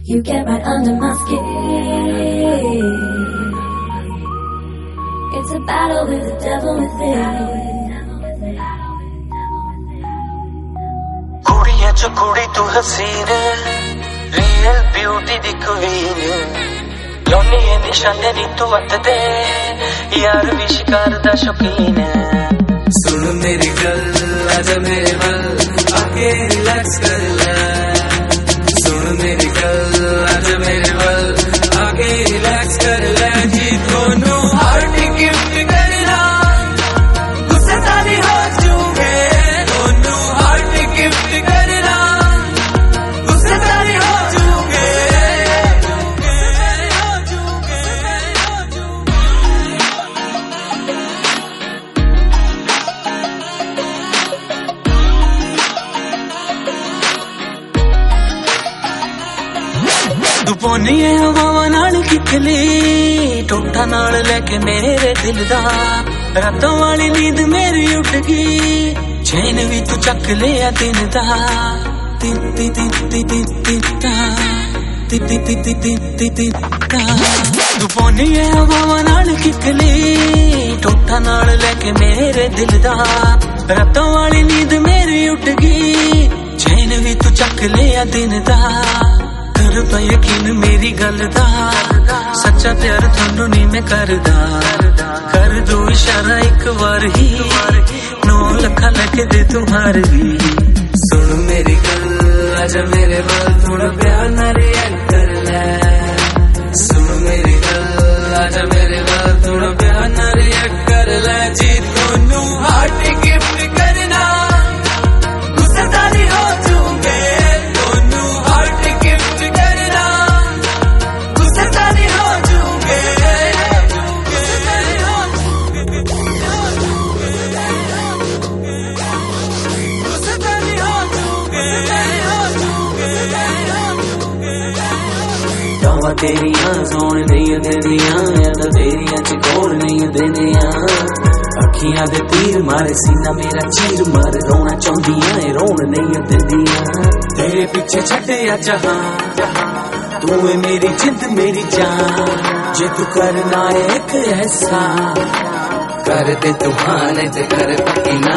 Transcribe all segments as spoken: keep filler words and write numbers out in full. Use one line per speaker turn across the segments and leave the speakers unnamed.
You get right under my skin. It's a battle with the devil within.
कुड़ियां च कुड़ी तू हसीन, रियल ब्यूटी दी क्वीन, लोनी है निशाने नी तू अत दे, यार भी शिकार दा शौकीन। सुन मेरी गल, आजा मेरे वल, आके रिलैक्स कर ले। सुन मेरी गल, आजा मेरे वल, आके रिलैक्स कर ले। जी दोनों हार्ट गिफ्ट करना, गुस्से तारी हो चुके। दोनों हार्ट गिफ्ट करना, गुस्से तारी हो चुके। तू पौनी है हवा नाल कितली, टोटा नाल लेके मेरे दिल दा, रातों वाली नींद मेरी उठ गई, चैन भी तू चक लिया दिन दा। ती ती ती ती ती ती ता, ती ती ती ती ती ती ती ता। तू पौनी है हवा नाल कितली, टोटा नाल लेके मेरे दिल दा, रातों वाली नींद मेरी उठ गई, चैन भी तू चक लिया दिन दा। कर पा यकीन मेरी गल दा, सच्चा प्यार थानू नहीं मैं करदा। कर दो इशारा एक बार ही, नौ लखा लेके दे तू हार भी। सुन मेरी गल, आजा मेरे वाल, थोड़ा प्यार ना रिएक्ट कर ले। सुन मेरी गल, आजा मेरे वाल, थोड़ा प्यार ना रिएक्ट कर ले। जी दोनों हार्ट गिफ्ट करना, गुस्से तारी हो चुके। दोनों हार्ट गिफ्ट करना, गुस्से तारी हो चुके। गुस्से तारी हो चुके। गुस्से तारी हो चुके। दावा तेरियां सोन नहीं देनियां, याद तेरियां च कोल नहीं देनियां। अखियां दे तीर मारे, सीना मेरा चीर मार, रोना चाहदियां ए रोन नहीं देंदियां। तेरे पीछे छड्डिया जहां, तू है मेरी जिंद मेरी जान। जे तू करना है एक ऐसा, कर दे तू हाँ, नहीं ते कर पक्की ना।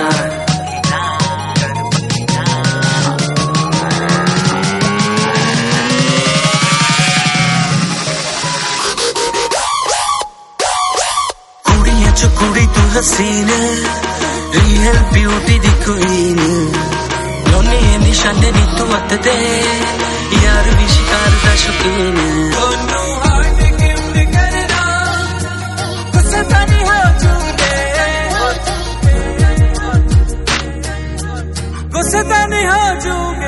कुड़ियां च कुड़ी तू हसीन, रियल ब्यूटी दी क्वीन, लोनी है निशाने नी तू अत दे, यार भी शिकार दा शौकीन। दोनों हार्ट गिफ्ट करना, गुस्से तारी हो चुके। गुस्से तारी हो चुके।